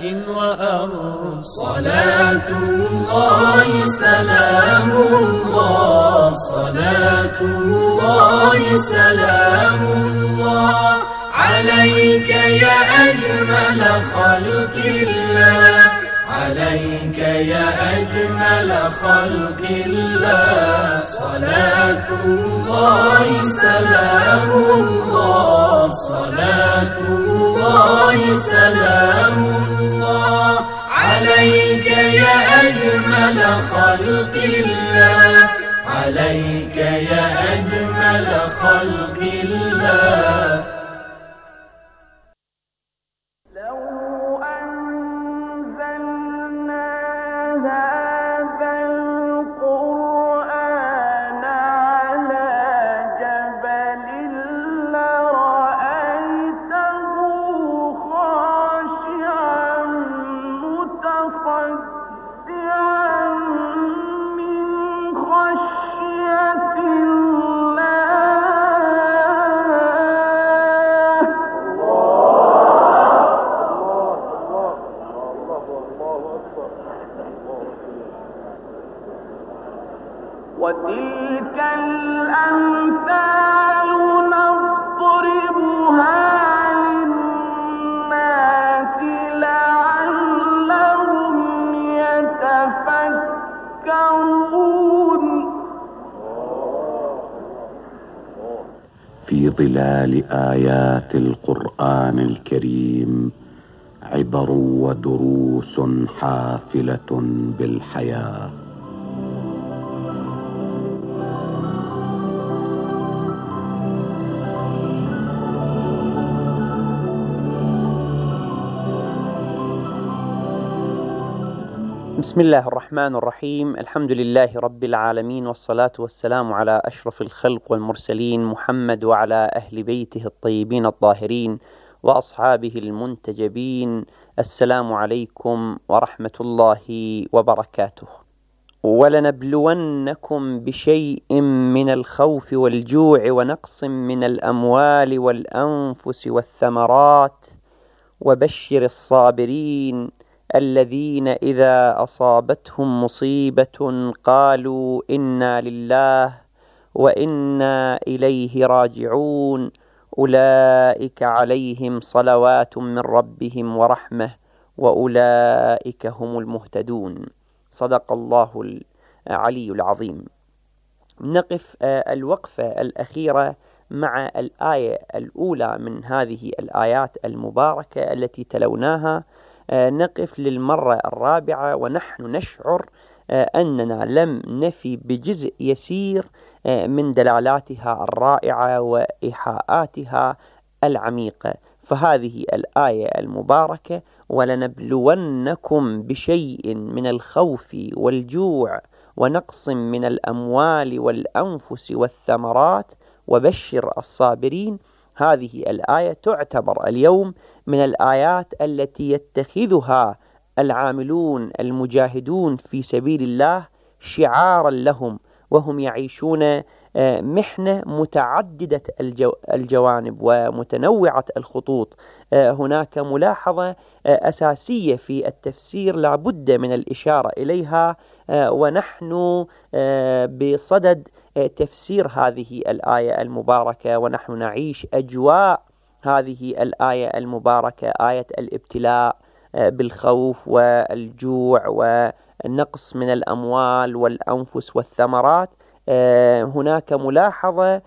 وأرض. صلاة الله سلام الله، صلاة الله سلام الله عليك يا أجمل خلق الله، عليك يا أجمل خلق الله. صلاة الله سلام الله، صلاة الله سلام الله عليك يا أجمل خلق الله، عليك يا أجمل خلق الله. وتلك الأمثال نضربها للناس لعلهم يتفكرون. في ظلال آيات القرآن الكريم عبر ودروس حافلة بالحياة. بسم الله الرحمن الرحيم. الحمد لله رب العالمين، والصلاة والسلام على أشرف الخلق والمرسلين محمد وعلى أهل بيته الطيبين الطاهرين وأصحابه المنتجبين. السلام عليكم ورحمة الله وبركاته. ولنبلونكم بشيء من الخوف والجوع ونقص من الأموال والأنفس والثمرات وبشر الصابرين الذين إذا أصابتهم مصيبة قالوا إنا لله وإنا إليه راجعون أولئك عليهم صلوات من ربهم ورحمة وأولئك هم المهتدون. صدق الله العلي العظيم. نقف الوقفة الأخيرة مع الآية الأولى من هذه الآيات المباركة التي تلوناها. نقف للمرة الرابعة ونحن نشعر أننا لم نفي بجزء يسير من دلالاتها الرائعة وإيحاءاتها العميقة. فهذه الآية المباركة: ولنبلونكم بشيء من الخوف والجوع ونقص من الأموال والأنفس والثمرات وبشر الصابرين. هذه الآية تعتبر اليوم من الآيات التي يتخذها العاملون المجاهدون في سبيل الله شعارا لهم وهم يعيشون محنة متعددة الجوانب ومتنوعة الخطوط. هناك ملاحظة أساسية في التفسير لا بد من الإشارة إليها، ونحن بصدد تفسير هذه الآية المباركة، ونحن نعيش أجواء هذه الآية المباركة، آية الابتلاء بالخوف والجوع والنقص من الأموال والأنفس والثمرات. هناك ملاحظة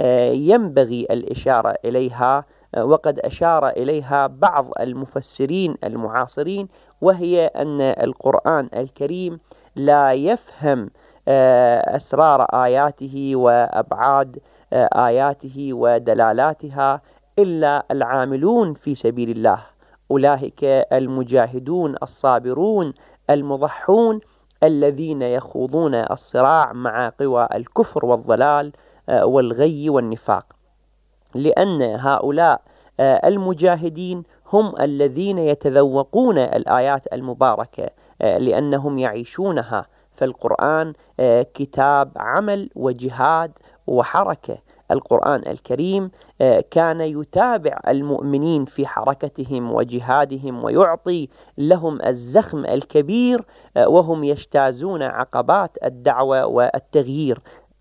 ينبغي الإشارة إليها، وقد أشار إليها بعض المفسرين المعاصرين، وهي أن القرآن الكريم لا يفهم أسرار آياته وأبعاد آياته ودلالاتها إلا العاملون في سبيل الله، أولئك المجاهدون الصابرون المضحون الذين يخوضون الصراع مع قوى الكفر والضلال والغي والنفاق. لأن هؤلاء المجاهدين هم الذين يتذوقون الآيات المباركة لأنهم يعيشونها. فالقرآن كتاب عمل وجهاد وحركة. القرآن الكريم كان يتابع المؤمنين في حركتهم وجهادهم ويعطي لهم الزخم الكبير وهم يجتازون عقبات الدعوة والتغيير.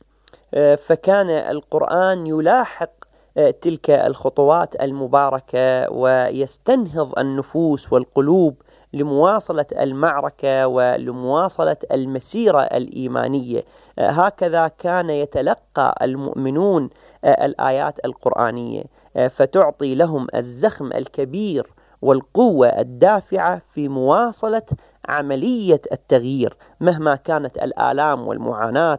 فكان القرآن يلاحق تلك الخطوات المباركة ويستنهض النفوس والقلوب لمواصلة المعركة ولمواصلة المسيرة الإيمانية. هكذا كان يتلقى المؤمنون الآيات القرآنية، فتعطي لهم الزخم الكبير والقوة الدافعة في مواصلة عملية التغيير مهما كانت الآلام والمعاناة.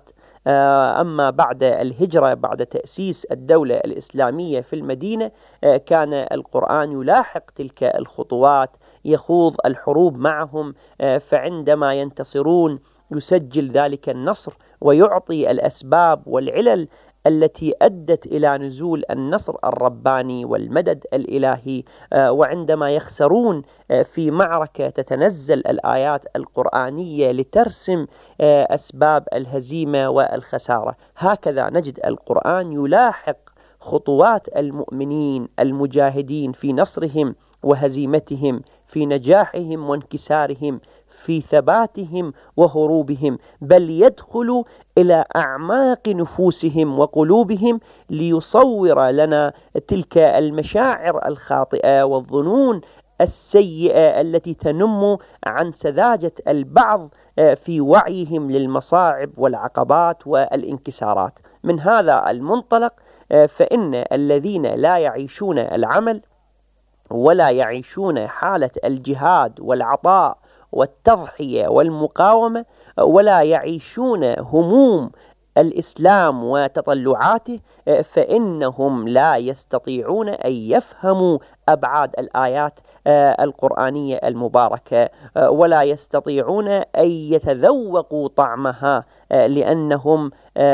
أما بعد الهجرة، بعد تأسيس الدولة الإسلامية في المدينة، كان القرآن يلاحق تلك الخطوات، يخوض الحروب معهم، فعندما ينتصرون يسجل ذلك النصر ويعطي الأسباب والعلل التي أدت إلى نزول النصر الرباني والمدد الإلهي. وعندما يخسرون في معركة تتنزل الآيات القرآنية لترسم أسباب الهزيمة والخسارة. هكذا نجد القرآن يلاحق خطوات المؤمنين المجاهدين في نصرهم وهزيمتهم، في نجاحهم وانكسارهم، في ثباتهم وهروبهم، بل يدخل إلى أعماق نفوسهم وقلوبهم ليصور لنا تلك المشاعر الخاطئة والظنون السيئة التي تنم عن سذاجة البعض في وعيهم للمصاعب والعقبات والانكسارات. من هذا المنطلق فإن الذين لا يعيشون العمل ولا يعيشون حالة الجهاد والعطاء والتضحية والمقاومة ولا يعيشون هموم الإسلام وتطلعاته، فإنهم لا يستطيعون أن يفهموا أبعاد الآيات القرآنية المباركة، ولا يستطيعون أن يتذوقوا طعمها، لأنهم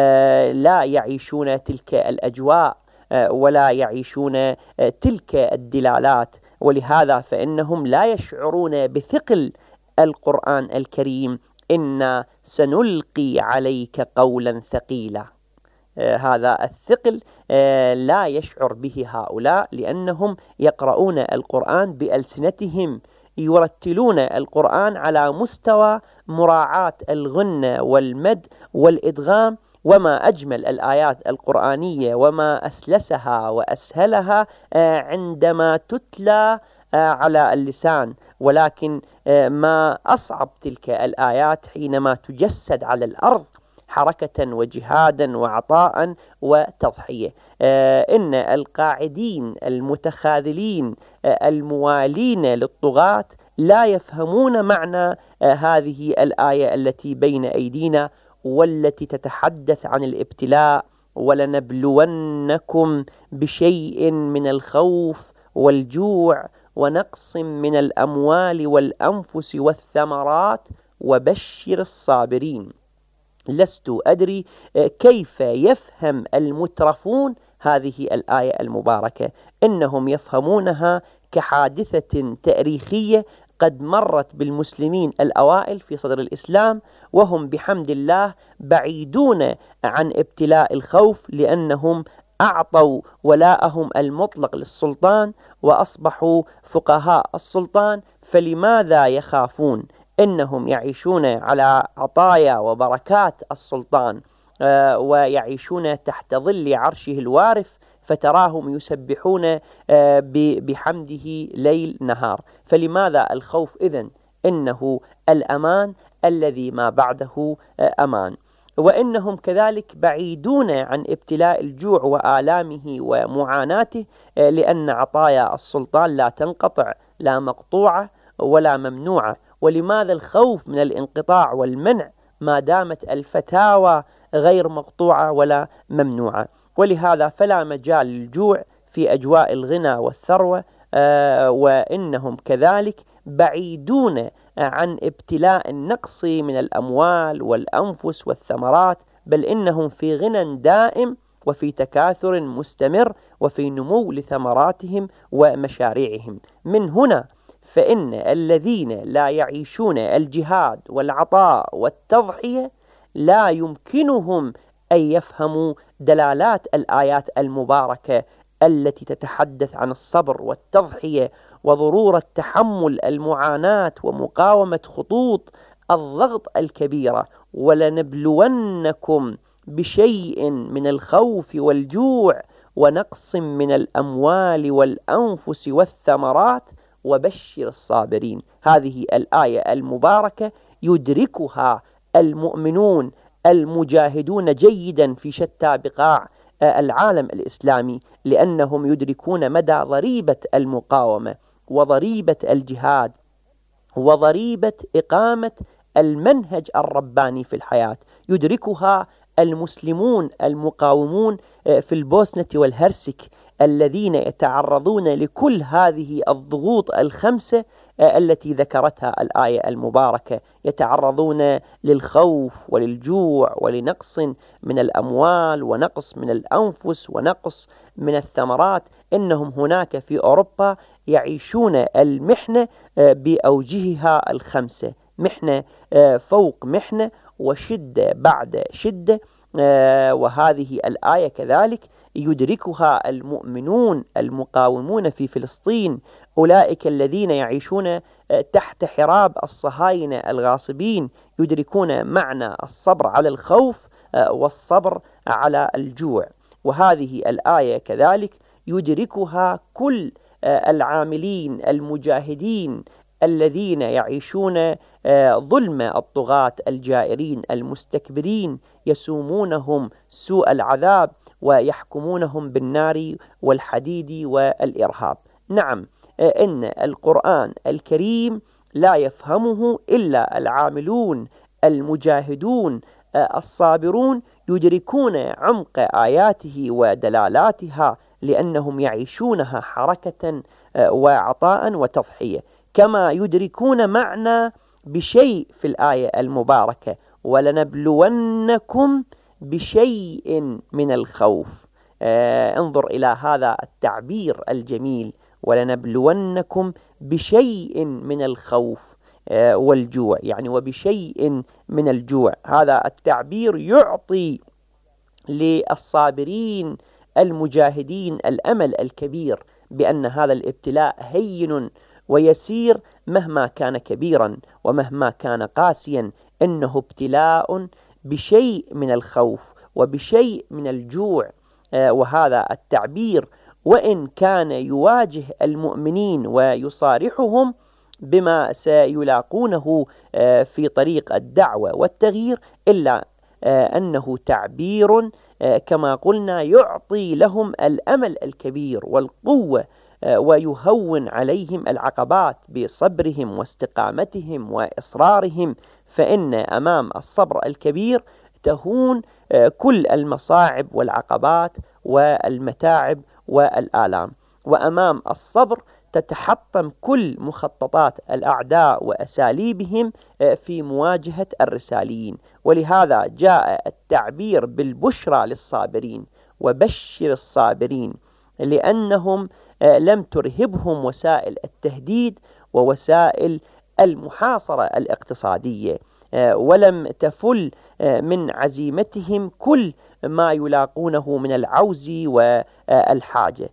لا يعيشون تلك الأجواء ولا يعيشون تلك الدلالات. ولهذا فإنهم لا يشعرون بثقل القرآن الكريم: إنا سنلقي عليك قولا ثقيلا. هذا الثقل لا يشعر به هؤلاء، لأنهم يقرؤون القرآن بألسنتهم، يرتلون القرآن على مستوى مراعاة الغنة والمد والإدغام. وما أجمل الآيات القرآنية وما أسلسها وأسهلها عندما تتلى على اللسان، ولكن ما أصعب تلك الآيات حينما تجسد على الأرض حركة وجهادا وعطاء وتضحية. إن القاعدين المتخاذلين الموالين للطغاة لا يفهمون معنى هذه الآية التي بين أيدينا والتي تتحدث عن الابتلاء: ولنبلونكم بشيء من الخوف والجوع ونقص من الأموال والأنفس والثمرات وبشر الصابرين. لست أدري كيف يفهم المترفون هذه الآية المباركة. إنهم يفهمونها كحادثة تاريخية قد مرت بالمسلمين الأوائل في صدر الإسلام، وهم بحمد الله بعيدون عن ابتلاء الخوف، لأنهم أعطوا ولاءهم المطلق للسلطان وأصبحوا فقهاء السلطان. فلماذا يخافون؟ إنهم يعيشون على عطايا وبركات السلطان، ويعيشون تحت ظل عرشه الوارف، فتراهم يسبحون بحمده ليل نهار. فلماذا الخوف إذن؟ إنه الأمان الذي ما بعده أمان. وإنهم كذلك بعيدون عن ابتلاء الجوع وآلامه ومعاناته، لأن عطايا السلطان لا تنقطع، لا مقطوعة ولا ممنوعة. ولماذا الخوف من الانقطاع والمنع ما دامت الفتاوى غير مقطوعة ولا ممنوعة؟ ولهذا فلا مجال للجوع في أجواء الغنى والثروة. وإنهم كذلك بعيدون عن ابتلاء النقص من الأموال والأنفس والثمرات، بل إنهم في غنى دائم وفي تكاثر مستمر وفي نمو لثمراتهم ومشاريعهم. من هنا فإن الذين لا يعيشون الجهاد والعطاء والتضحية لا يمكنهم أن يفهموا دلالات الآيات المباركة التي تتحدث عن الصبر والتضحية وضرورة تحمل المعاناة ومقاومة خطوط الضغط الكبيرة. ولنبلونكم بشيء من الخوف والجوع ونقص من الأموال والأنفس والثمرات وبشر الصابرين. هذه الآية المباركة يدركها المؤمنون المجاهدون جيدا في شتى بقاع العالم الإسلامي، لأنهم يدركون مدى ضريبة المقاومة وضريبة الجهاد وضريبة إقامة المنهج الرباني في الحياة. يدركها المسلمون المقاومون في البوسنة والهرسك الذين يتعرضون لكل هذه الضغوط الخمسة التي ذكرتها الآية المباركة. يتعرضون للخوف وللجوع ولنقص من الأموال ونقص من الأنفس ونقص من الثمرات. إنهم هناك في أوروبا يعيشون المحنة بأوجهها الخمسة، محنة فوق محنة وشدة بعد شدة. وهذه الآية كذلك يدركها المؤمنون المقاومون في فلسطين، أولئك الذين يعيشون تحت حراب الصهاينة الغاصبين، يدركون معنى الصبر على الخوف والصبر على الجوع. وهذه الآية كذلك يدركها كل العاملين المجاهدين الذين يعيشون ظلم الطغاة الجائرين المستكبرين، يسومونهم سوء العذاب ويحكمونهم بالنار والحديد والإرهاب. نعم، إن القرآن الكريم لا يفهمه إلا العاملون المجاهدون الصابرون، يدركون عمق آياته ودلالاتها لأنهم يعيشونها حركة وعطاء وتضحية. كما يدركون معنى بشيء في الآية المباركة: ولنبلونكم بشيء من الخوف. انظر إلى هذا التعبير الجميل: ولنبلونكم بشيء من الخوف والجوع، يعني وبشيء من الجوع. هذا التعبير يعطي للصابرين المجاهدين الأمل الكبير بأن هذا الابتلاء هين ويسير مهما كان كبيرا ومهما كان قاسيا، إنه ابتلاء بشيء من الخوف وبشيء من الجوع. وهذا التعبير وإن كان يواجه المؤمنين ويصارحهم بما سيلاقونه في طريق الدعوة والتغيير، إلا أنه تعبير كما قلنا يعطي لهم الأمل الكبير والقوة ويهون عليهم العقبات بصبرهم واستقامتهم وإصرارهم. فإن أمام الصبر الكبير تهون كل المصاعب والعقبات والمتاعب والآلام، وأمام الصبر تتحطم كل مخططات الأعداء وأساليبهم في مواجهة الرساليين. ولهذا جاء التعبير بالبشرى للصابرين: وبشر الصابرين، لأنهم لم ترهبهم وسائل التهديد ووسائل المحاصرة الاقتصادية، ولم تفل من عزيمتهم كل ما يلاقونه من العوز والحاجة،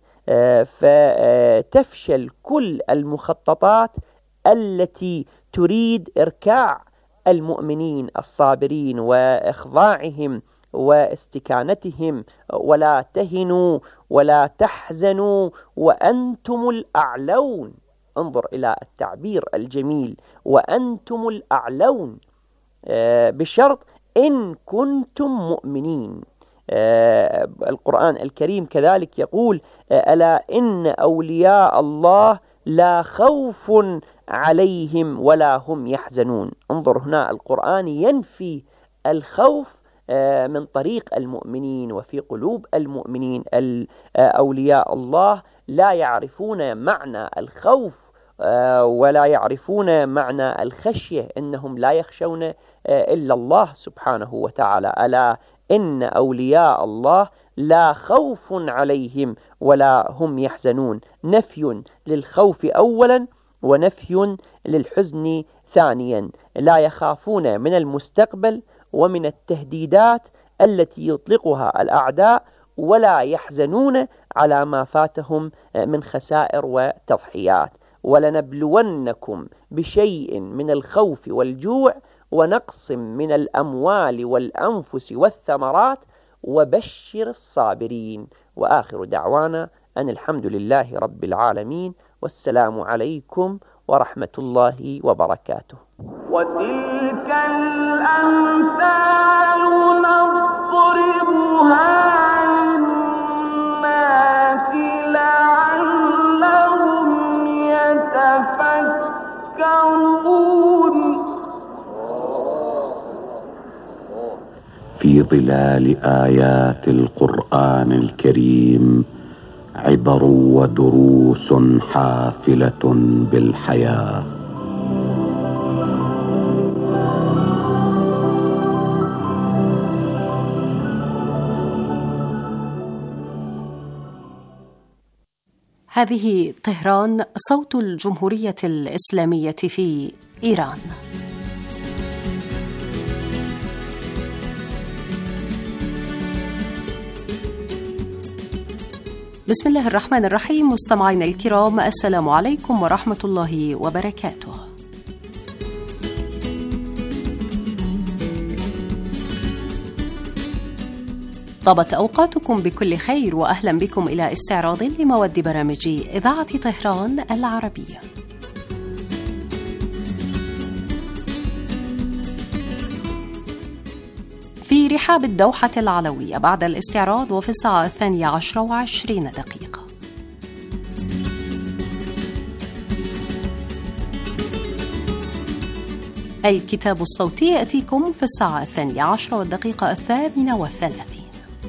فتفشل كل المخططات التي تريد إركاع المؤمنين الصابرين وإخضاعهم واستكانتهم. ولا تهنوا ولا تحزنوا وأنتم الأعلون. انظر إلى التعبير الجميل: وأنتم الأعلون، بشرط إن كنتم مؤمنين. القرآن الكريم كذلك يقول: ألا إن أولياء الله لا خوف عليهم ولا هم يحزنون. انظر هنا القرآن ينفي الخوف من طريق المؤمنين وفي قلوب المؤمنين. أولياء الله لا يعرفون معنى الخوف ولا يعرفون معنى الخشية، إنهم لا يخشون إلا الله سبحانه وتعالى. ألا إن أولياء الله لا خوف عليهم ولا هم يحزنون. نفي للخوف أولا ونفي للحزن ثانيا. لا يخافون من المستقبل ومن التهديدات التي يطلقها الأعداء ولا يحزنون على ما فاتهم من خسائر وتضحيات. ولنبلونكم بشيء من الخوف والجوع ونقص من الأموال والأنفس والثمرات وبشر الصابرين. وآخر دعوانا أن الحمد لله رب العالمين، والسلام عليكم ورحمة الله وبركاته. وتلك الأمثال نضربها للناس لعلهم يتفكرون. في ظلال آيات القرآن الكريم عبر ودروس حافلة بالحياة. هذه طهران، صوت الجمهورية الإسلامية في إيران. بسم الله الرحمن الرحيم. مستمعينا الكرام، السلام عليكم ورحمة الله وبركاته. طابت أوقاتكم بكل خير، وأهلا بكم إلى استعراض لمواد برامج إذاعة طهران العربية. في رحاب الدوحة العلوية بعد الاستعراض، وفي الساعة 12:20. الكتاب الصوتي يأتيكم في الساعة 12:38.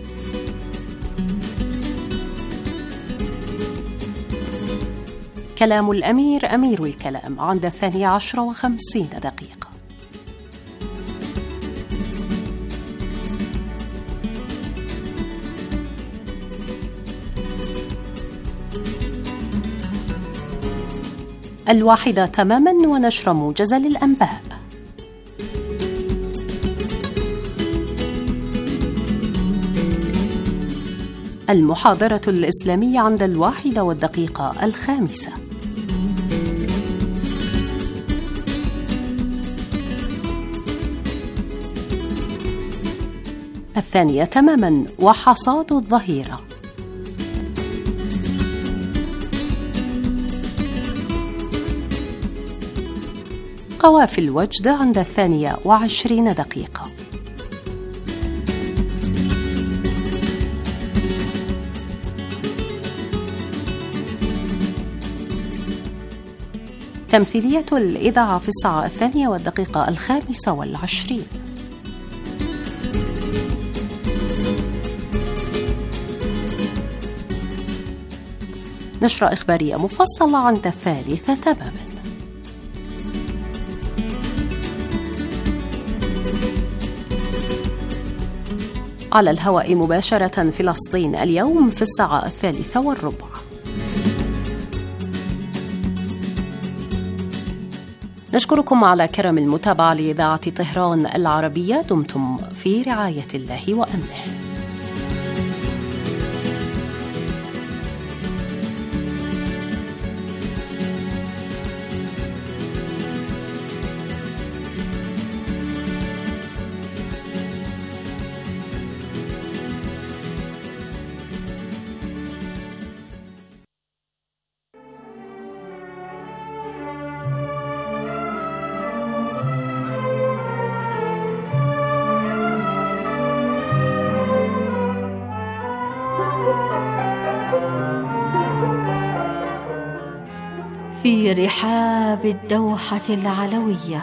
كلام الأمير أمير الكلام عند 12:50. الواحدة تماما، ونشر موجز للأنباء. المحاضرة الإسلامية عند 1:05. الثانية تماما، وحصاد الظهيرة. قوافل وجد عند 22:20. تمثيلية الإذاعة في الساعة 2:25. نشرة إخبارية مفصلة عند 3 تماما. على الهواء مباشرة فلسطين اليوم في الساعة 3:15. نشكركم على كرم المتابعة لإذاعة طهران العربية. دمتم في رعاية الله وأمنه. في رحاب الدوحة العلوية.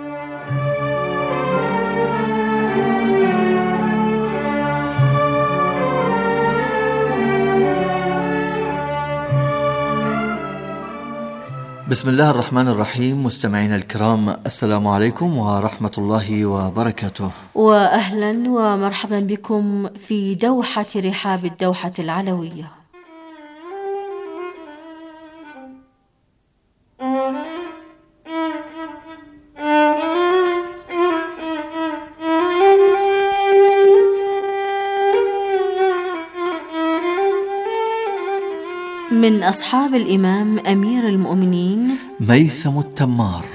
بسم الله الرحمن الرحيم. مستمعينا الكرام، السلام عليكم ورحمة الله وبركاته، وأهلا ومرحبا بكم في دوحة رحاب الدوحة العلوية. من أصحاب الإمام أمير المؤمنين ميثم التمار.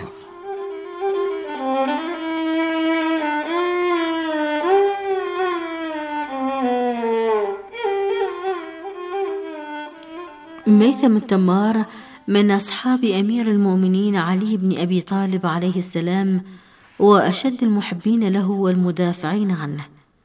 ميثم التمار من أصحاب أمير المؤمنين علي بن أبي طالب عليه السلام، وأشد المحبين له والمدافعين عنه،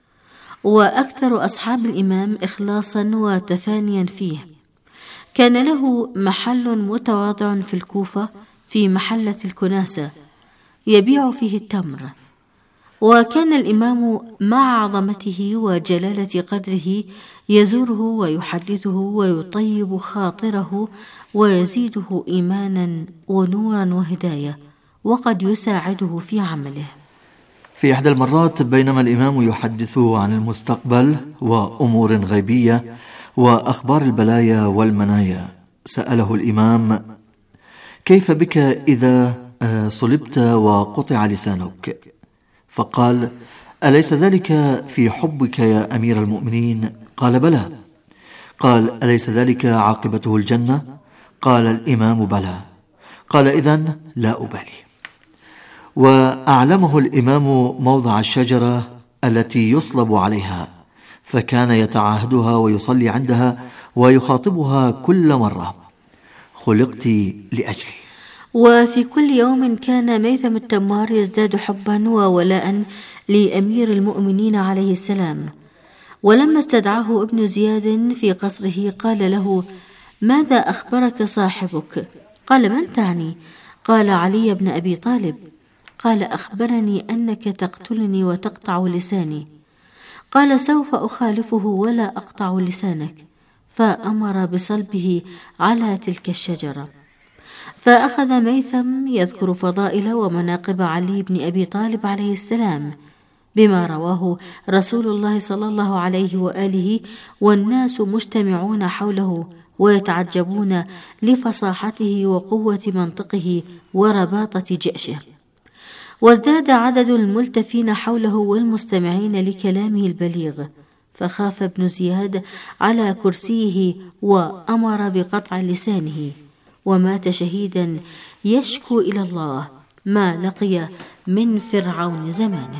وأكثر أصحاب الإمام إخلاصا وتفانيا فيه. كان له محل متواضع في الكوفة في محلة الكناسة يبيع فيه التمر، وكان الإمام مع عظمته وجلالة قدره يزوره ويحدثه ويطيب خاطره ويزيده إيمانا ونورا وهداية، وقد يساعده في عمله. في إحدى المرات بينما الإمام يحدث عن المستقبل وأمور غيبية وأخبار البلايا والمنايا، سأله الإمام: كيف بك إذا صلبت وقطع لسانك؟ فقال: أليس ذلك في حبك يا أمير المؤمنين؟ قال: بلى. قال: أليس ذلك عاقبته الجنة؟ قال الإمام: بلى. قال: إذن لا أبالي. وأعلمه الإمام موضع الشجرة التي يصلب عليها، فكان يتعاهدها ويصلي عندها ويخاطبها كل مرة: خلقت لأجلي. وفي كل يوم كان ميثم التمار يزداد حبا وولاء لأمير المؤمنين عليه السلام. ولما استدعاه ابن زياد في قصره قال له: ماذا أخبرك صاحبك؟ قال: من تعني؟ قال: علي بن أبي طالب. قال: أخبرني أنك تقتلني وتقطع لساني. قال: سوف أخالفه ولا أقطع لسانك. فأمر بصلبه على تلك الشجرة. فأخذ ميثم يذكر فضائل ومناقب علي بن أبي طالب عليه السلام بما رواه رسول الله صلى الله عليه وآله، والناس مجتمعون حوله ويتعجبون لفصاحته وقوة منطقه ورباطة جأشه. وازداد عدد الملتفين حوله والمستمعين لكلامه البليغ، فخاف ابن زياد على كرسيه وأمر بقطع لسانه، ومات شهيدا يشكو إلى الله ما لقي من فرعون زمانه.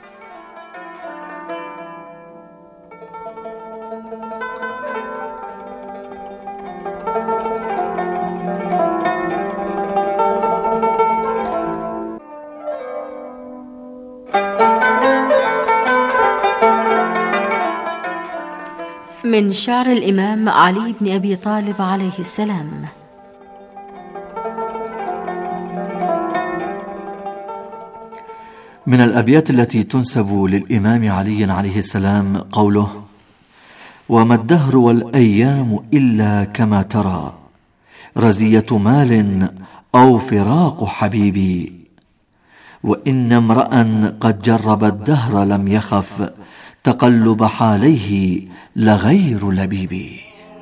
من شعر الإمام علي بن أبي طالب عليه السلام. من الأبيات التي تنسب للإمام علي عليه السلام قوله: وما الدهر والأيام إلا كما ترى، رزية مال أو فراق حبيبي، وإن امرأ قد جرب الدهر لم يخف، تقلب حاليه لغير لبيبي.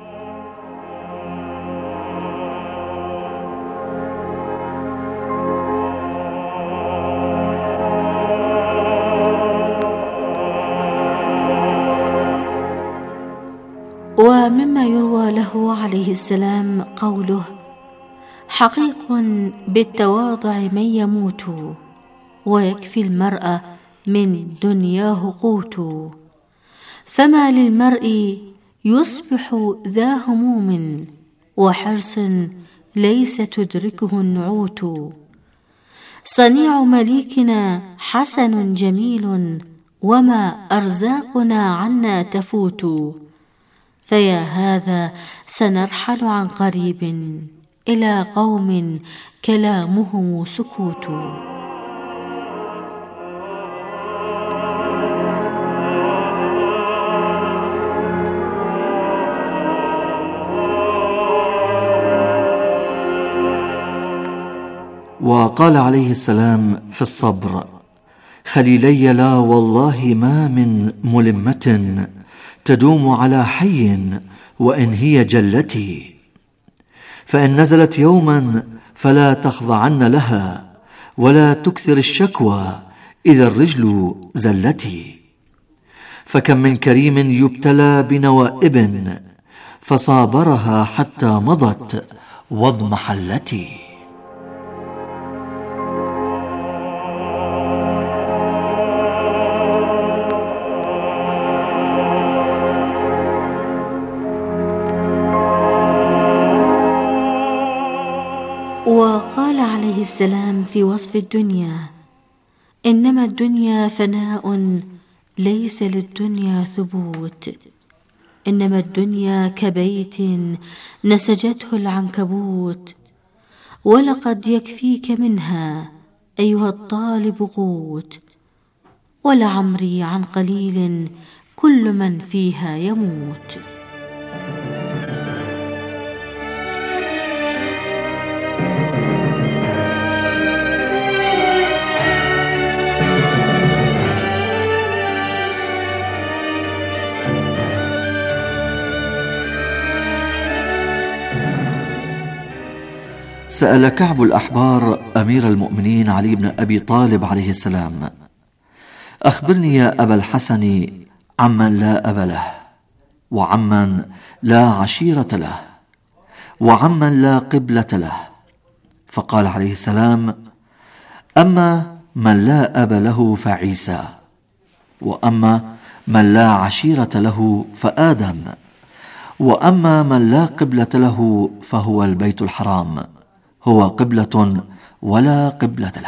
ومما يروى له عليه السلام قوله: حقيق بالتواضع من يموت، ويكفي المرء من دنياه قوت، فما للمرء يصبح ذا هموم، وحرص ليس تدركه النعوت. صنيع مليكنا حسن جميل، وما أرزاقنا عنا تفوت، فيا هذا سنرحل عن قريب إلى قوم كلامهم سكوت. وقال عليه السلام في الصبر: خليلي لا والله ما من ملمة تدوم على حي وإن هي جلتي، فإن نزلت يوما فلا تخضعن لها، ولا تكثر الشكوى إذا الرجل زلتي. فكم من كريم يبتلى بنوائب، فصابرها حتى مضت واضمحلت. وقال عليه السلام في وصف الدنيا: إنما الدنيا فناء ليس للدنيا ثبوت، إنما الدنيا كبيت نسجته العنكبوت، ولقد يكفيك منها أيها الطالب قوت، ولعمري عن قليل كل من فيها يموت. سأل كعب الأحبار أمير المؤمنين علي بن أبي طالب عليه السلام: أخبرني يا أبا الحسن عمن لا أب له، وعمن لا عشيرة له، وعمن لا قبلة له. فقال عليه السلام: أما من لا أب له فعيسى، وأما من لا عشيرة له فآدم، وأما من لا قبلة له فهو البيت الحرام، هو قبلة ولا قبلة له.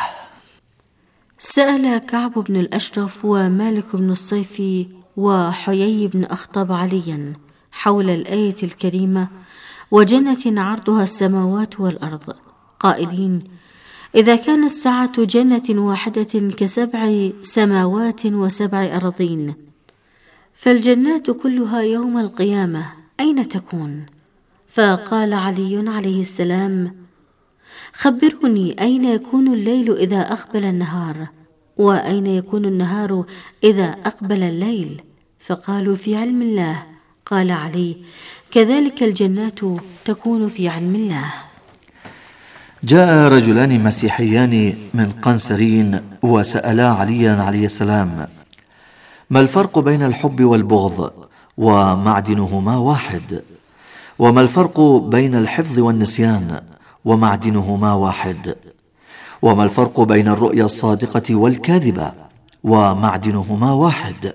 سأل كعب بن الأشرف ومالك بن الصيفي وحيي بن أخطب عليا حول الآية الكريمة: وجنة عرضها السماوات والأرض، قائلين: إذا كانت سعة جنة واحدة كسبع سماوات وسبع أراضين، فالجنات كلها يوم القيامة أين تكون؟ فقال علي عليه السلام: خبروني أين يكون الليل إذا أقبل النهار، وأين يكون النهار إذا أقبل الليل؟ فقالوا: في علم الله. قال علي: كذلك الجنات تكون في علم الله. جاء رجلان مسيحيان من قنسرين وسألا عليا عليه السلام: ما الفرق بين الحب والبغض؟ ومعدنهما واحد. وما الفرق بين الحفظ والنسيان؟ ومعدنهما واحد. وما الفرق بين الرؤيا الصادقة والكاذبة؟ ومعدنهما واحد.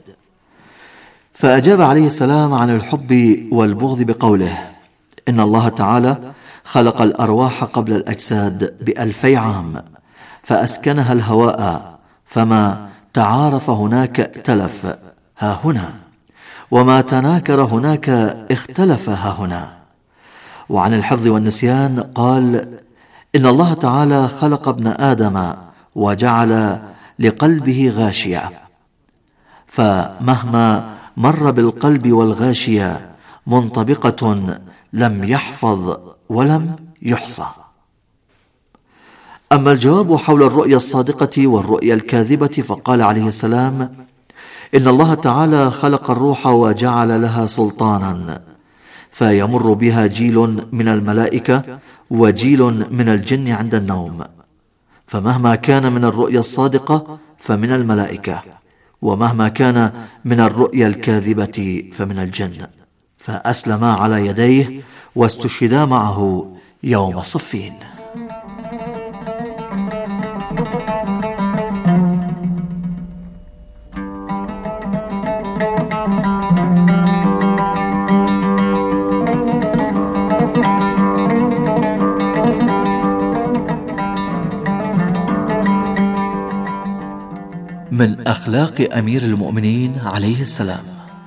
فأجاب عليه السلام عن الحب والبغض بقوله: إن الله تعالى خلق الأرواح قبل الأجساد ب2000 عام، فأسكنها الهواء، فما تعارف هناك ائتلف ها هنا، وما تناكر هناك اختلف ها هنا. وعن الحفظ والنسيان قال: إن الله تعالى خلق ابن آدم وجعل لقلبه غاشية، فمهما مر بالقلب والغاشية منطبقة لم يحفظ ولم يحصى. أما الجواب حول الرؤيا الصادقة والرؤيا الكاذبة فقال عليه السلام: إن الله تعالى خلق الروح وجعل لها سلطانا، فيمر بها جيل من الملائكة وجيل من الجن عند النوم، فمهما كان من الرؤيا الصادقة فمن الملائكة، ومهما كان من الرؤيا الكاذبة فمن الجن، فأسلما على يديه واستشهدا معه يوم صفين. من أخلاق أمير المؤمنين عليه السلام: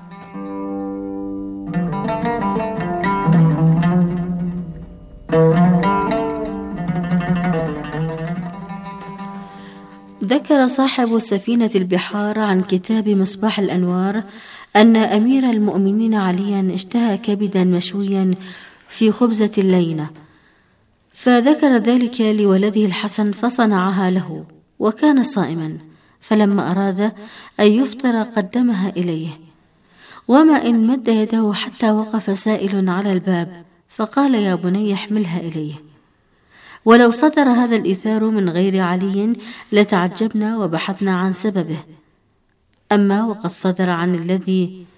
ذكر صاحب سفينة البحار عن كتاب مصباح الأنوار أن أمير المؤمنين عليا اشتهى كبدا مشويا في خبزة لينة، فذكر ذلك لولده الحسن فصنعها له، وكان صائما، فلما أراد أن يفطر قدمها إليه، وما إن مد يده حتى وقف سائل على الباب فقال: يا بني احملها إليه. ولو صدر هذا الإيثار من غير علي لتعجبنا وبحثنا عن سببه، أما وقد صدر عن الذي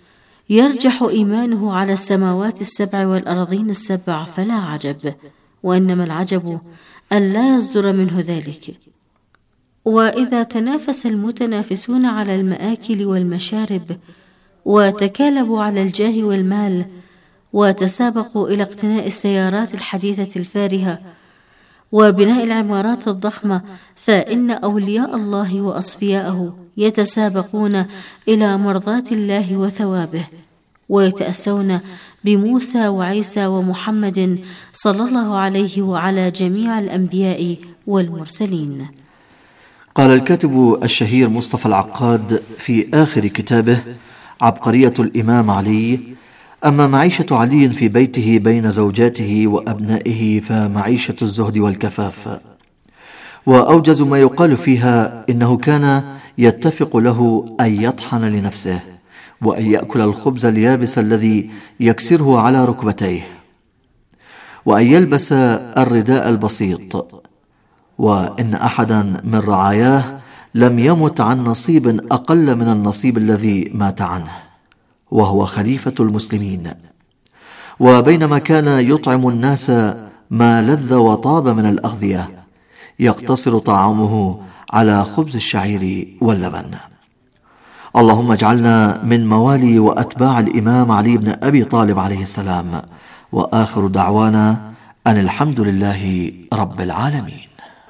يرجح إيمانه على السماوات السبع والأراضين السبع فلا عجب، وإنما العجب أن لا يصدر منه ذلك. وإذا تنافس المتنافسون على المآكل والمشارب وتكالبوا على الجاه والمال وتسابقوا إلى اقتناء السيارات الحديثة الفارهة وبناء العمارات الضخمة، فإن أولياء الله وأصفياءه يتسابقون إلى مرضاة الله وثوابه، ويتأسون بموسى وعيسى ومحمد صلى الله عليه وعلى جميع الأنبياء والمرسلين. قال الكاتب الشهير مصطفى العقاد في آخر كتابه عبقرية الإمام علي: أما معيشة علي في بيته بين زوجاته وأبنائه فمعيشة الزهد والكفاف، وأوجز ما يقال فيها إنه كان يتفق له أن يطحن لنفسه وأن يأكل الخبز اليابس الذي يكسره على ركبتيه، وأن يلبس الرداء البسيط، وإن أحدا من رعاياه لم يمت عن نصيب أقل من النصيب الذي مات عنه، وهو خليفة المسلمين. وبينما كان يطعم الناس ما لذ وطاب من الأغذية، يقتصر طعامه على خبز الشعير واللبن. اللهم اجعلنا من موالي وأتباع الإمام علي بن أبي طالب عليه السلام، وآخر دعوانا أن الحمد لله رب العالمين.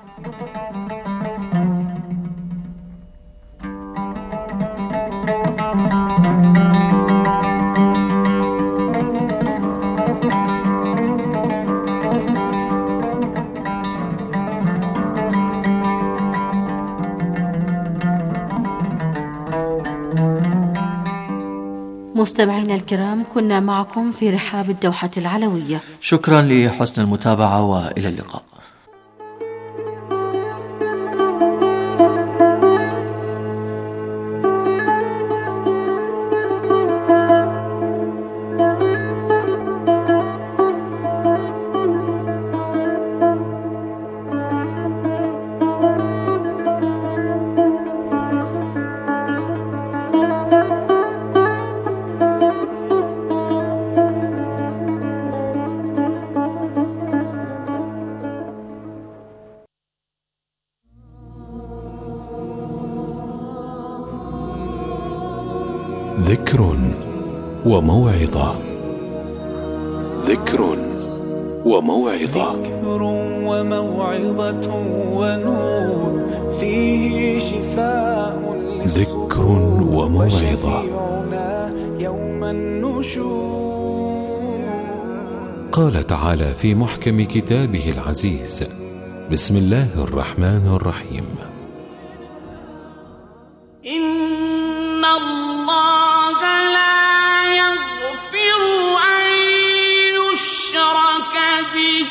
مستمعينا الكرام، كنا معكم في رحاب الدوحة العلوية. شكرا لحسن المتابعة وإلى اللقاء. ذكر وموعظة. ذكر وموعظة. ذكر وموعظة ونور فيه شفاء ذكر وموعظة. يوم النشور. قال تعالى في محكم كتابه العزيز: بسم الله الرحمن الرحيم: إن الله لا يغفر أن يشرك به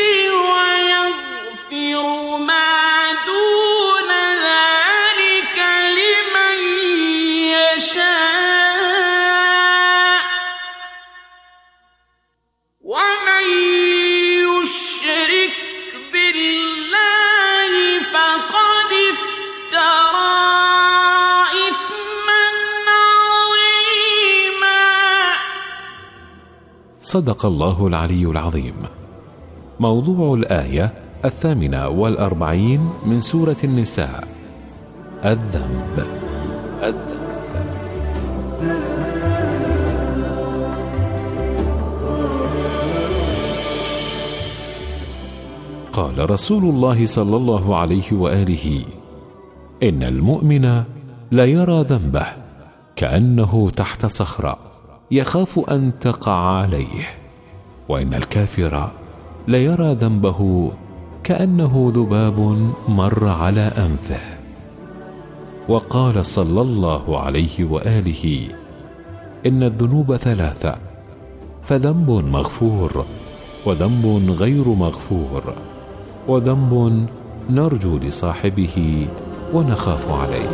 ويغفر ما دون ذلك لمن يشاء، ومن يشرك بالله فقد افترى صدق الله العلي العظيم. موضوع الآية 48 من سورة النساء: الذنب. قال رسول الله صلى الله عليه وآله: إن المؤمن لا يرى ذنبه كأنه تحت صخرة يخاف أن تقع عليه، وإن الكافر ليرى ذنبه كأنه ذباب مر على أنفه. وقال صلى الله عليه وآله: إن الذنوب ثلاثة، فذنب مغفور، وذنب غير مغفور، وذنب نرجو لصاحبه ونخاف عليه.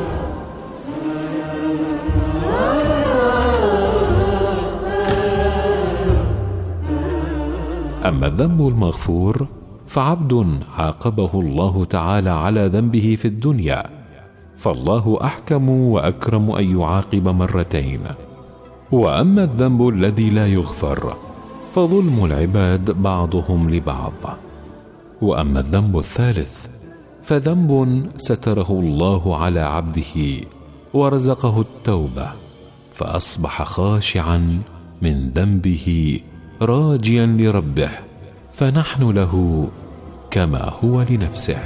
أما الذنب المغفور فعبد عاقبه الله تعالى على ذنبه في الدنيا، فالله أحكم وأكرم أن يعاقب مرتين، وأما الذنب الذي لا يغفر فظلم العباد بعضهم لبعض. وأما الذنب الثالث فذنب ستره الله على عبده ورزقه التوبة فأصبح خاشعا من ذنبه راجيا لربه، فنحن له كما هو لنفسه.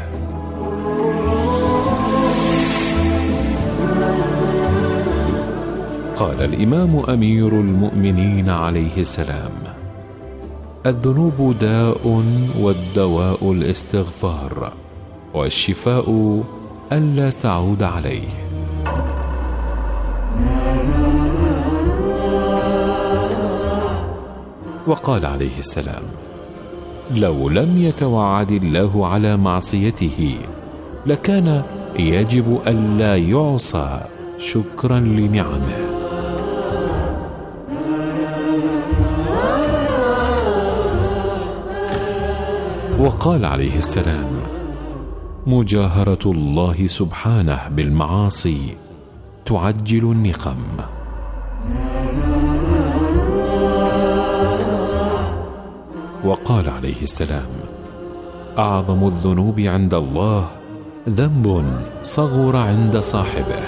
قال الإمام أمير المؤمنين عليه السلام: الذنوب داء والدواء الاستغفار، والشفاء ألا تعود عليه. وقال عليه السلام: لو لم يتوعد الله على معصيته لكان يجب ألا يعصى شكرا لنعمه. وقال عليه السلام: مجاهرة الله سبحانه بالمعاصي تعجل النقم. وقال عليه السلام: أعظم الذنوب عند الله ذنب صغر عند صاحبه.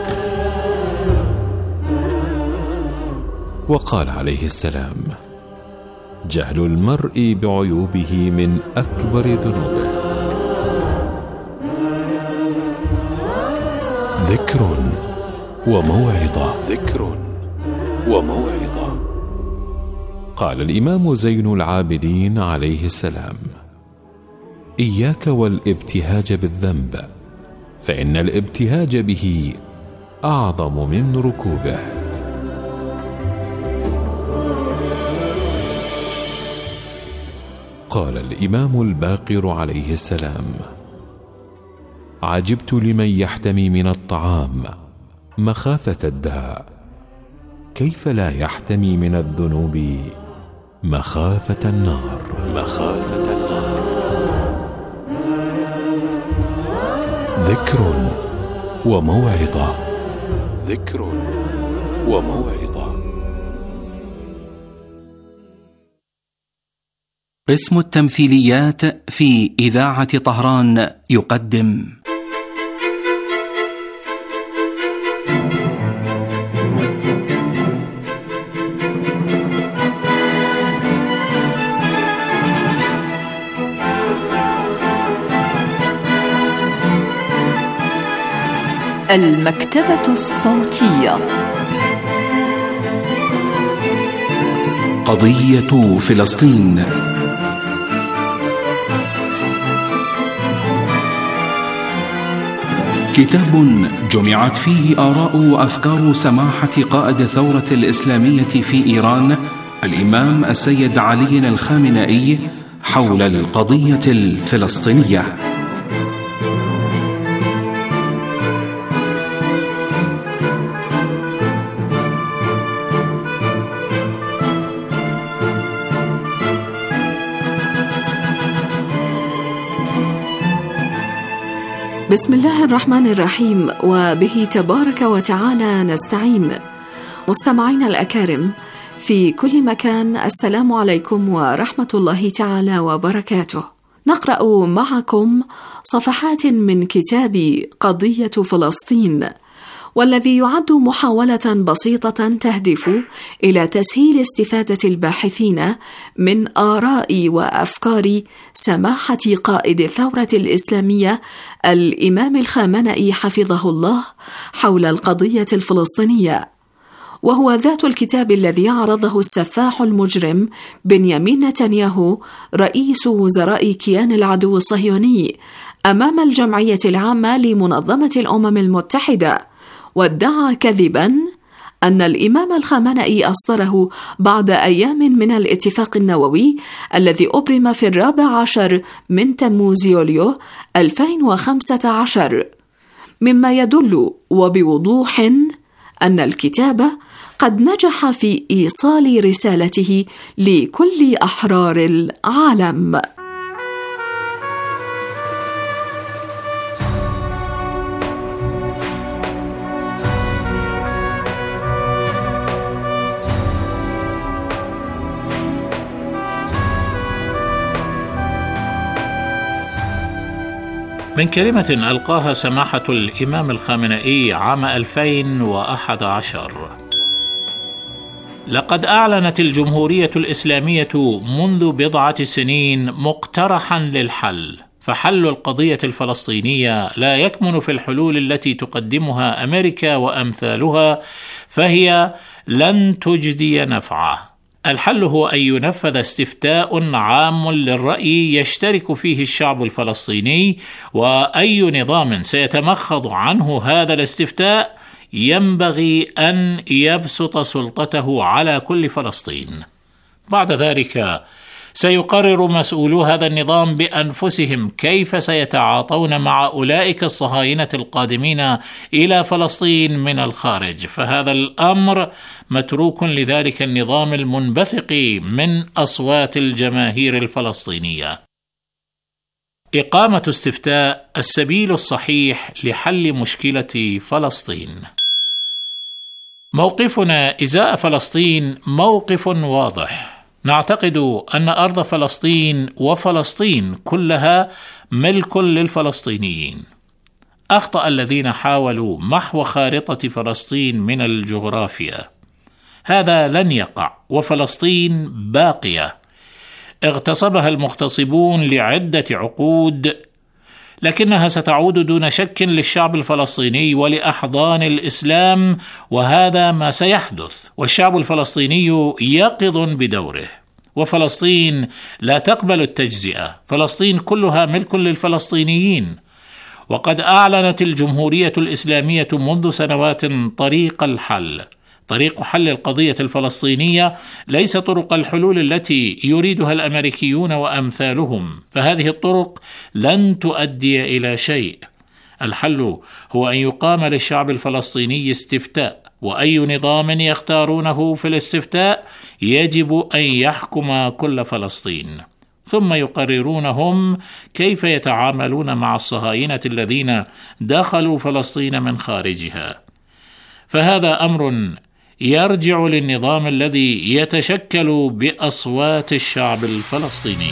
وقال عليه السلام: جهل المرء بعيوبه من أكبر ذنوبه. ذكر وموعظة. قال الإمام زين العابدين عليه السلام: إياك والابتهاج بالذنب، فإن الابتهاج به أعظم من ركوبه. قال الإمام الباقر عليه السلام: عجبت لمن يحتمي من الطعام مخافة الداء، كيف لا يحتمي من الذنوب مخافة النار. ذكر وموعظة. قسم التمثيليات في إذاعة طهران يقدم المكتبة الصوتية. قضية فلسطين. كتاب جمعت فيه آراء وأفكار سماحة قائد الثورة الإسلامية في إيران الإمام السيد علي الخامنئي حول القضية الفلسطينية. بسم الله الرحمن الرحيم، وبه تبارك وتعالى نستعين. مستمعينا الأكارم في كل مكان، السلام عليكم ورحمة الله تعالى وبركاته. نقرأ معكم صفحات من كتاب قضية فلسطين، والذي يعد محاولة بسيطة تهدف إلى تسهيل استفادة الباحثين من آراء وأفكار سماحة قائد الثورة الإسلامية الإمام الخامنئي حفظه الله حول القضية الفلسطينية، وهو ذات الكتاب الذي عرضه السفاح المجرم بنيامين نتنياهو رئيس وزراء كيان العدو الصهيوني أمام الجمعية العامة لمنظمة الأمم المتحدة، وادعى كذباً أن الإمام الخامنئي أصدره بعد أيام من الاتفاق النووي الذي أبرم في 14 من تموز يوليو 2015، مما يدل وبوضوح أن الكتاب قد نجح في إيصال رسالته لكل أحرار العالم. من كلمة ألقاها سماحة الإمام الخامنئي عام 2011: لقد أعلنت الجمهورية الإسلامية منذ بضعة سنين مقترحا للحل، فحل القضية الفلسطينية لا يكمن في الحلول التي تقدمها أمريكا وأمثالها، فهي لن تجدي نفعه. الحل هو أن ينفذ استفتاء عام للرأي يشترك فيه الشعب الفلسطيني، وأي نظام سيتمخض عنه هذا الاستفتاء ينبغي أن يبسط سلطته على كل فلسطين. بعد ذلك سيقرر مسؤولو هذا النظام بأنفسهم كيف سيتعاطون مع أولئك الصهاينة القادمين إلى فلسطين من الخارج، فهذا الأمر متروك لذلك النظام المنبثق من أصوات الجماهير الفلسطينية. إقامة استفتاء السبيل الصحيح لحل مشكلة فلسطين. موقفنا إزاء فلسطين موقف واضح. نعتقد أن أرض فلسطين وفلسطين كلها ملك للفلسطينيين. أخطأ الذين حاولوا محو خارطة فلسطين من الجغرافيا. هذا لن يقع، وفلسطين باقية. اغتصبها المغتصبون لعدة عقود، لكنها ستعود دون شك للشعب الفلسطيني ولأحضان الإسلام، وهذا ما سيحدث. والشعب الفلسطيني يقظ بدوره، وفلسطين لا تقبل التجزئة. فلسطين كلها ملك للفلسطينيين، وقد أعلنت الجمهورية الإسلامية منذ سنوات طريق الحل. طريق حل القضية الفلسطينية ليس طرق الحلول التي يريدها الأمريكيون وأمثالهم، فهذه الطرق لن تؤدي إلى شيء. الحل هو أن يقام للشعب الفلسطيني استفتاء، وأي نظام يختارونه في الاستفتاء يجب أن يحكم كل فلسطين، ثم يقررون هم كيف يتعاملون مع الصهاينة الذين دخلوا فلسطين من خارجها. فهذا أمر يرجع للنظام الذي يتشكل بأصوات الشعب الفلسطيني.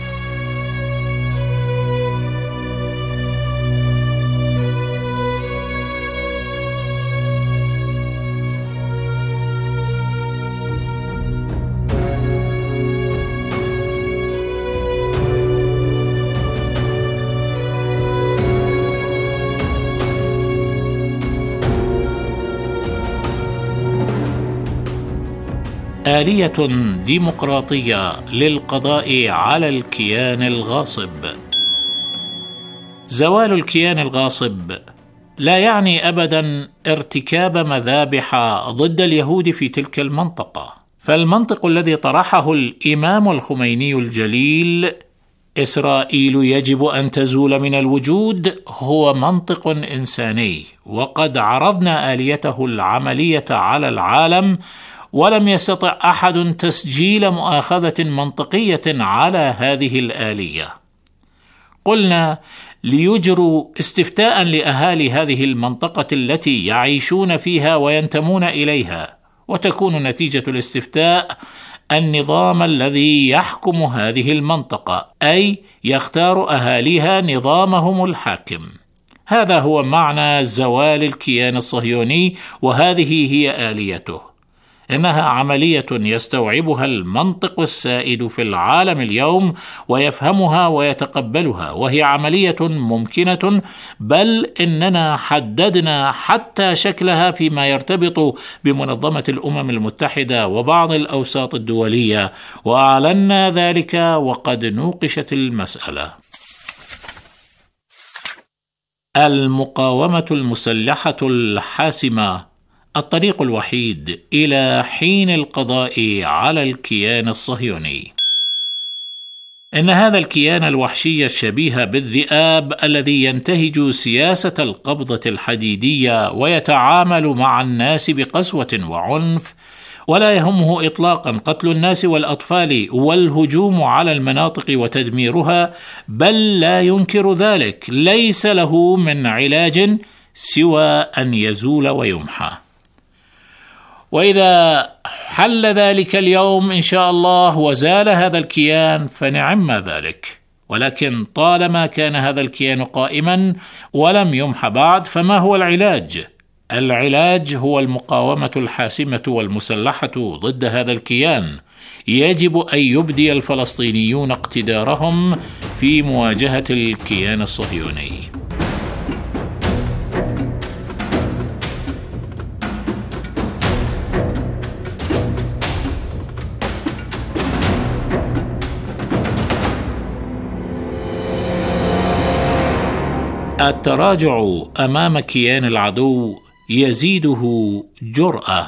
آلية ديمقراطية للقضاء على الكيان الغاصب. زوال الكيان الغاصب لا يعني أبدا ارتكاب مذابح ضد اليهود في تلك المنطقة، فالمنطق الذي طرحه الإمام الخميني الجليل إسرائيل يجب أن تزول من الوجود هو منطق إنساني، وقد عرضنا آليته العملية على العالم، ولم يستطع أحد تسجيل مؤاخذة منطقية على هذه الآلية. قلنا ليجروا استفتاء لأهالي هذه المنطقة التي يعيشون فيها وينتمون إليها، وتكون نتيجة الاستفتاء النظام الذي يحكم هذه المنطقة، أي يختار أهاليها نظامهم الحاكم. هذا هو معنى زوال الكيان الصهيوني، وهذه هي آليته. إنها عملية يستوعبها المنطق السائد في العالم اليوم ويفهمها ويتقبلها، وهي عملية ممكنة، بل إننا حددنا حتى شكلها فيما يرتبط بمنظمة الأمم المتحدة وبعض الأوساط الدولية، وأعلنا ذلك وقد نوقشت المسألة. المقاومة المسلحة الحاسمة الطريق الوحيد إلى حين القضاء على الكيان الصهيوني. إن هذا الكيان الوحشي الشبيه بالذئاب الذي ينتهج سياسة القبضة الحديدية ويتعامل مع الناس بقسوة وعنف، ولا يهمه إطلاقا قتل الناس والأطفال والهجوم على المناطق وتدميرها، بل لا ينكر ذلك، ليس له من علاج سوى أن يزول ويمحى. وإذا حل ذلك اليوم إن شاء الله وزال هذا الكيان فنعم ذلك، ولكن طالما كان هذا الكيان قائما ولم يمحى بعد، فما هو العلاج؟ العلاج هو المقاومة الحاسمة والمسلحة ضد هذا الكيان. يجب أن يبدي الفلسطينيون اقتدارهم في مواجهة الكيان الصهيوني. التراجع أمام كيان العدو يزيده جرأة.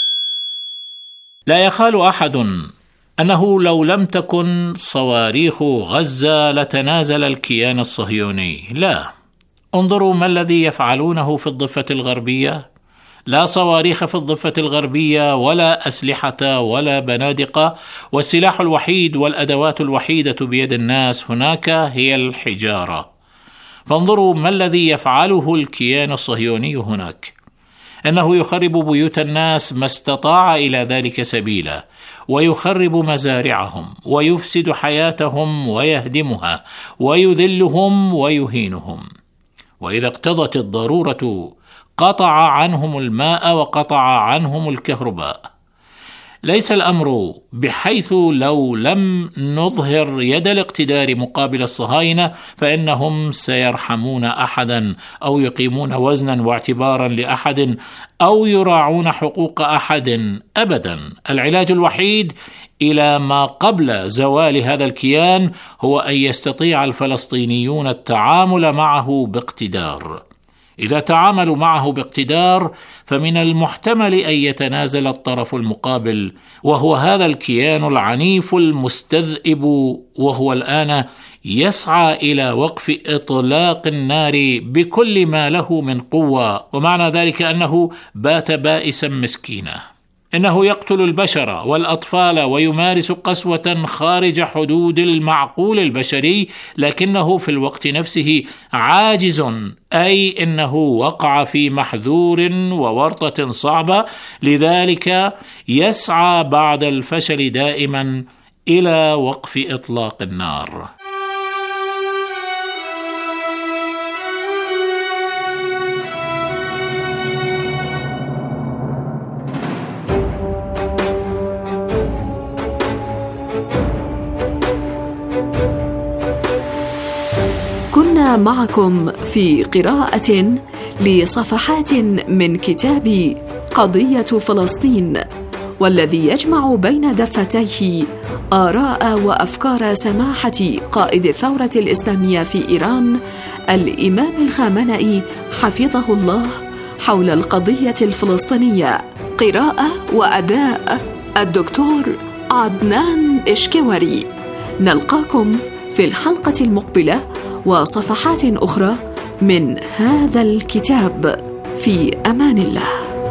لا يخال أحد أنه لو لم تكن صواريخ غزة لتنازل الكيان الصهيوني. لا، انظروا ما الذي يفعلونه في الضفة الغربية. لا صواريخ في الضفة الغربية ولا أسلحة ولا بنادق، والسلاح الوحيد والأدوات الوحيدة بيد الناس هناك هي الحجارة. فانظروا ما الذي يفعله الكيان الصهيوني هناك. إنه يخرب بيوت الناس ما استطاع إلى ذلك سبيلا، ويخرب مزارعهم ويفسد حياتهم ويهدمها ويذلهم ويهينهم. وإذا اقتضت الضرورة قطع عنهم الماء وقطع عنهم الكهرباء. ليس الأمر بحيث لو لم نظهر يد الاقتدار مقابل الصهاينة فإنهم سيرحمون أحدا أو يقيمون وزنا واعتبارا لأحد أو يراعون حقوق أحد أبدا. العلاج الوحيد إلى ما قبل زوال هذا الكيان هو أن يستطيع الفلسطينيون التعامل معه باقتدار. إذا تعاملوا معه باقتدار فمن المحتمل أن يتنازل الطرف المقابل، وهو هذا الكيان العنيف المستذئب، وهو الآن يسعى إلى وقف إطلاق النار بكل ما له من قوة. ومعنى ذلك أنه بات بائسا مسكينا. إنه يقتل البشر والأطفال ويمارس قسوة خارج حدود المعقول البشري، لكنه في الوقت نفسه عاجز، أي إنه وقع في محذور وورطة صعبة، لذلك يسعى بعد الفشل دائما إلى وقف إطلاق النار. كنا معكم في قراءة لصفحات من كتاب قضية فلسطين، والذي يجمع بين دفتيه آراء وأفكار سماحة قائد الثورة الإسلامية في إيران الإمام الخامنئي حفظه الله حول القضية الفلسطينية. قراءة وأداء الدكتور عدنان إشكواري. نلقاكم في الحلقة المقبلة وصفحات أخرى من هذا الكتاب. في أمان الله.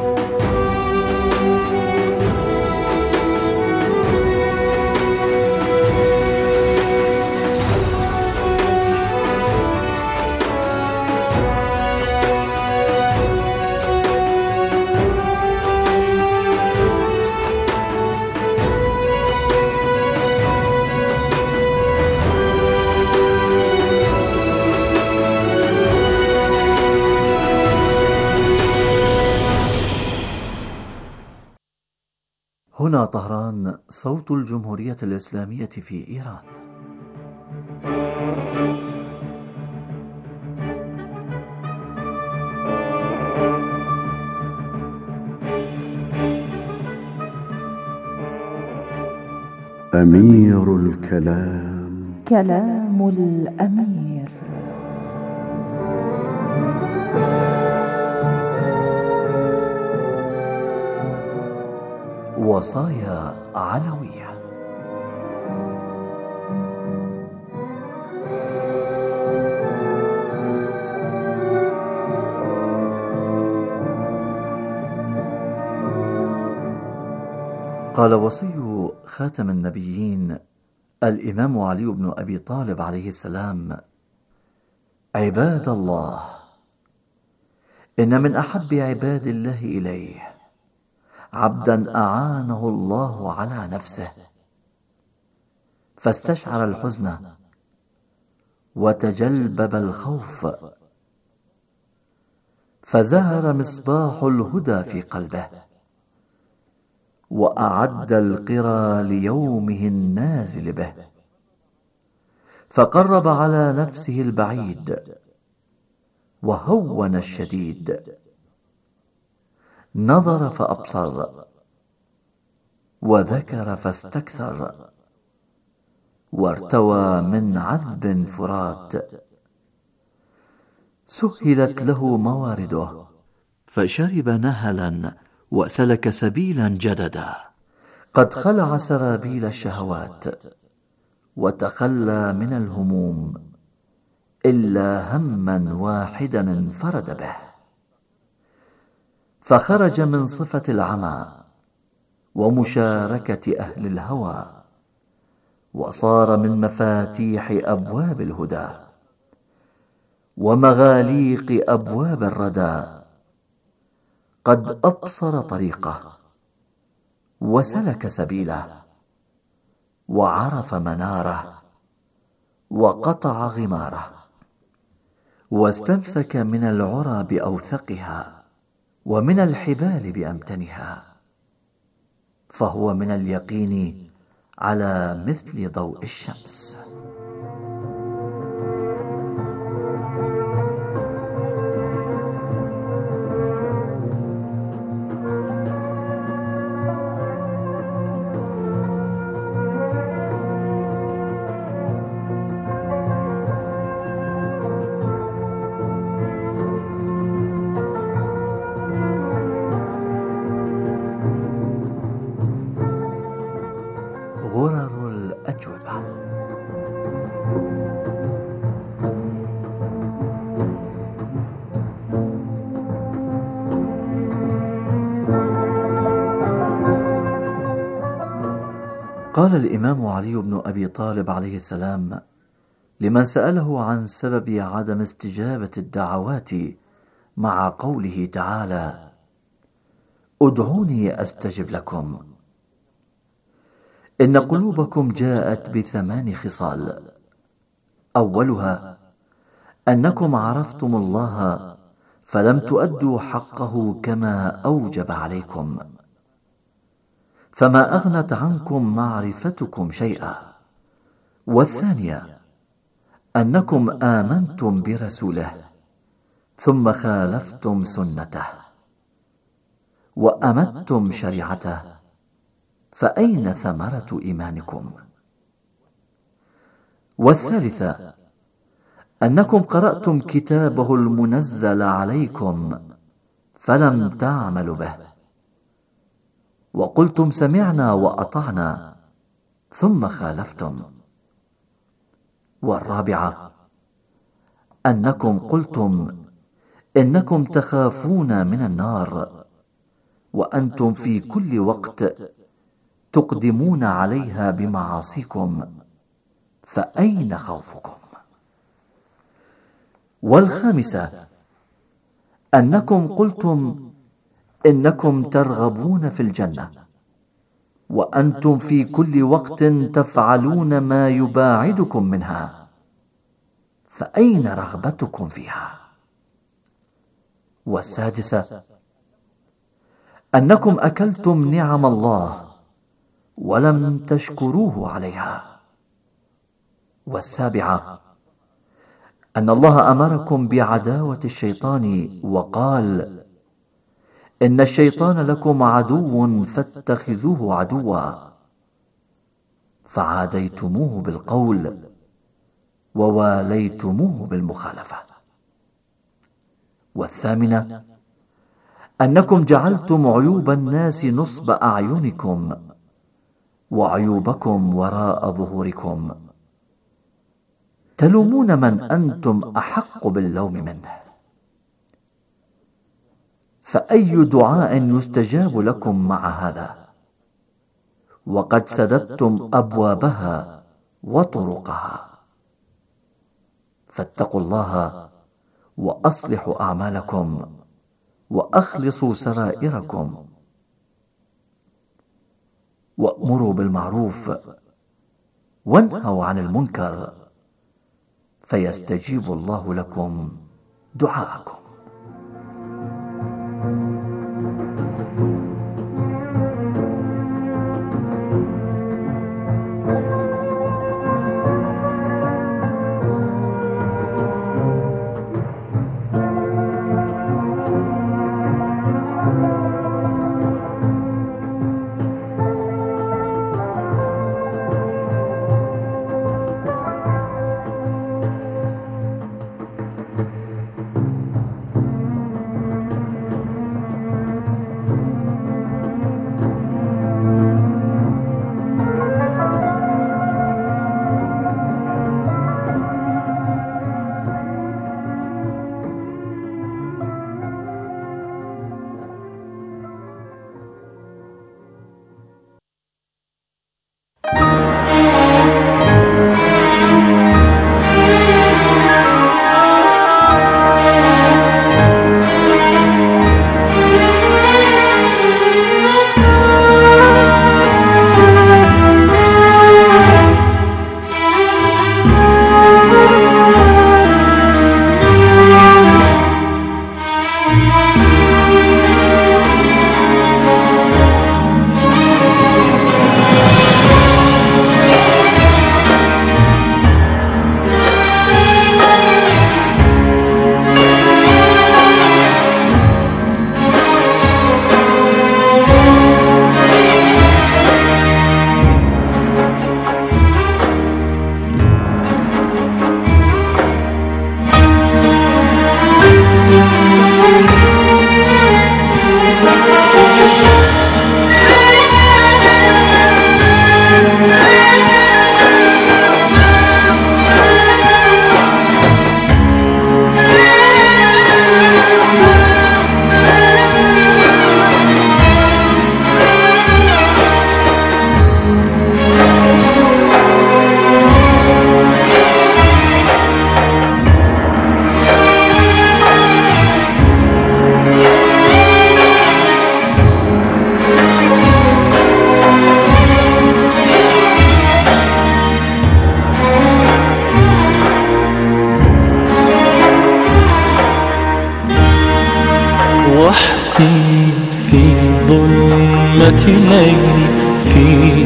هنا طهران، صوت الجمهورية الإسلامية في إيران. أمير الكلام، كلام الأمير. وصايا علوية. قال وصي خاتم النبيين الإمام علي بن أبي طالب عليه السلام: عباد الله، إن من أحب عباد الله إليه عبدا أعانه الله على نفسه فاستشعر الحزن وتجلبب الخوف، فزهر مصباح الهدى في قلبه، وأعد القرى ليومه النازل به، فقرب على نفسه البعيد وهون الشديد، نظر فأبصر، وذكر فاستكثر، وارتوى من عذب فرات، سهلت له موارده، فشرب نهلا وسلك سبيلا جددا، قد خلع سرابيل الشهوات، وتخلى من الهموم، إلا هما واحدا انفرد به، فخرج من صفة العمى ومشاركة أهل الهوى، وصار من مفاتيح أبواب الهدى ومغاليق أبواب الردى، قد أبصر طريقه وسلك سبيله، وعرف مناره، وقطع غماره، واستمسك من العرى بأوثقها، ومن الحبال بأمتنها، فهو من اليقين على مثل ضوء الشمس. غرر الأجوبة. قال الإمام علي بن أبي طالب عليه السلام لمن سأله عن سبب عدم استجابة الدعوات مع قوله تعالى: ادعوني أستجب لكم: إن قلوبكم جاءت ب8 خصال، أولها أنكم عرفتم الله فلم تؤدوا حقه كما أوجب عليكم، فما أغنت عنكم معرفتكم شيئا. والثانية أنكم آمنتم برسوله ثم خالفتم سنته وأمتم شريعته، فأين ثمرة إيمانكم؟ والثالثة أنكم قرأتم كتابه المنزل عليكم فلم تعملوا به، وقلتم سمعنا وأطعنا ثم خالفتم. والرابعة أنكم قلتم إنكم تخافون من النار، وأنتم في كل وقت تقدمون عليها بمعاصيكم، فأين خوفكم؟ والخامسة أنكم قلتم إنكم ترغبون في الجنة، وأنتم في كل وقت تفعلون ما يباعدكم منها، فأين رغبتكم فيها؟ والسادسة أنكم أكلتم نعم الله ولم تشكروه عليها. والسابعة أن الله أمركم بعداوة الشيطان وقال: إن الشيطان لكم عدو فاتخذوه عدوا، فعاديتموه بالقول وواليتموه بالمخالفة. والثامنة أنكم جعلتم عيوب الناس نصب أعينكم وعيوبكم وراء ظهوركم، تلومون من أنتم أحق باللوم منه، فأي دعاء يستجاب لكم مع هذا وقد سددتم أبوابها وطرقها؟ فاتقوا الله وأصلحوا أعمالكم وأخلصوا سرائركم، وأمروا بالمعروف وانهوا عن المنكر، فيستجيب الله لكم دعاءكم. ليلي في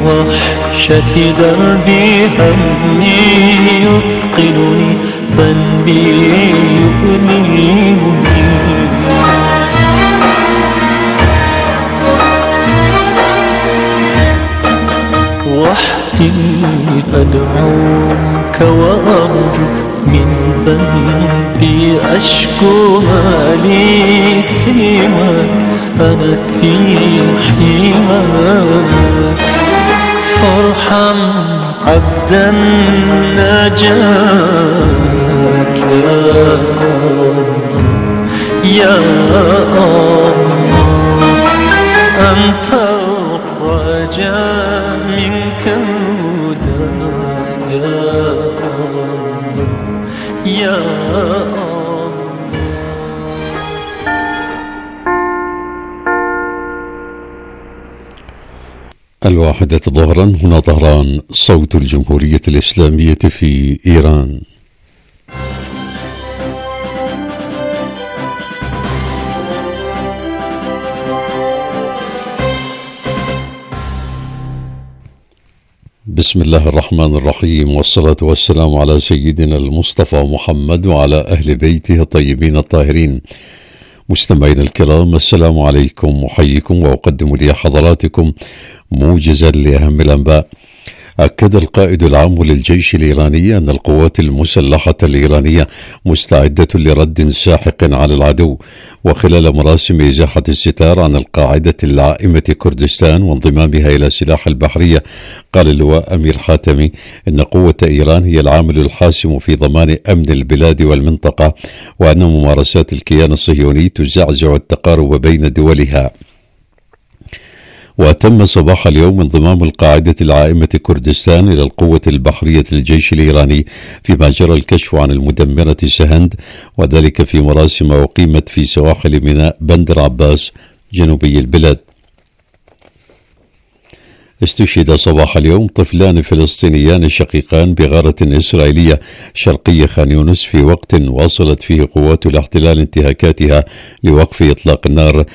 وحشة دربي همي يثقلني ذنبي يؤلمني وحدي أدعوك وأرجو من ذنبي أشكو ما لي سواك أنا في حماك فارحم عبدا ناجاك يا الله أنت الرجاء منك هدى يا الله. الواحدة ظهرا هنا طهران، صوت الجمهورية الإسلامية في إيران. بسم الله الرحمن الرحيم، والصلاة والسلام على سيدنا المصطفى محمد وعلى أهل بيته الطيبين الطاهرين. مستمعينا الكرام، السلام عليكم، أحييكم وأقدم لحضراتكم موجزا لأهم الأنباء. أكد القائد العام للجيش الإيراني أن القوات المسلحة الإيرانية مستعدة لرد ساحق على العدو. وخلال مراسم إزاحة الستار عن القاعدة العائمة كردستان وانضمامها إلى سلاح البحرية، قال اللواء أمير حاتمي إن قوة إيران هي العامل الحاسم في ضمان أمن البلاد والمنطقة، وأن ممارسات الكيان الصهيوني تزعزع التقارب بين دولها. وتم صباح اليوم انضمام القاعدة العائمة كردستان إلى القوة البحرية للجيش الإيراني، فيما جرى الكشف عن المدمرة سهند، وذلك في مراسم أقيمت في سواحل ميناء بندر عباس جنوبي البلاد. استشهد صباح اليوم طفلان فلسطينيان شقيقان بغارة إسرائيلية شرقي خان يونس في وقت واصلت فيه قوات الاحتلال انتهاكاتها لوقف إطلاق النار